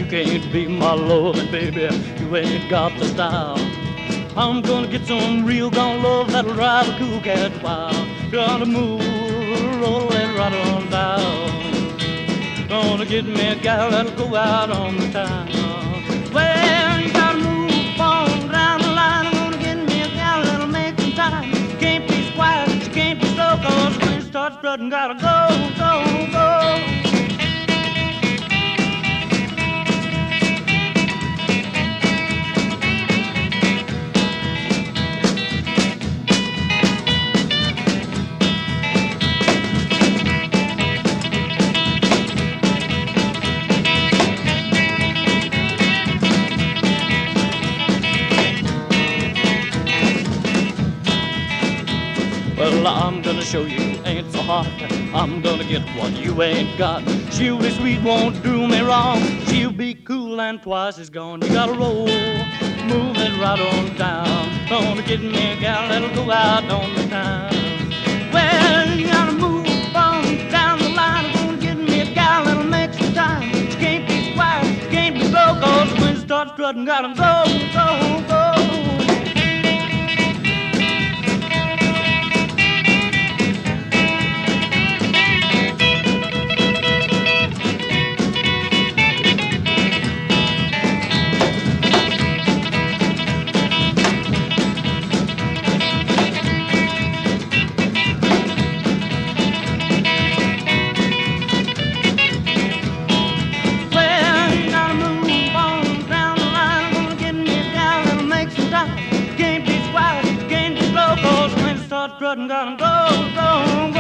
can't be my loving, baby. You ain't got the style. I'm gonna get some real gone love that'll drive a cool cat wild. Gonna move, roll and right on down. Gonna get me a gal that'll go out on the town. Well, you gotta move on down the line. I'm gonna get me a gal that'll make some time. She can't be quiet, she can't be slow, cause when she starts strutting, gotta go, go, go. Well, I'm gonna show you ain't so hard. I'm gonna get what you ain't got. She'll be sweet, won't do me wrong. She'll be cool and twice as gone. You gotta roll, move it right on down. Gonna get me a gal that'll go out on the town. Well, you gotta move on down the line. I'm gonna get me a gal that'll make some time. She can't be quiet, she can't be slow, cause when she starts strutting, gotta go, go, go. Strutting, gotta go, go, go.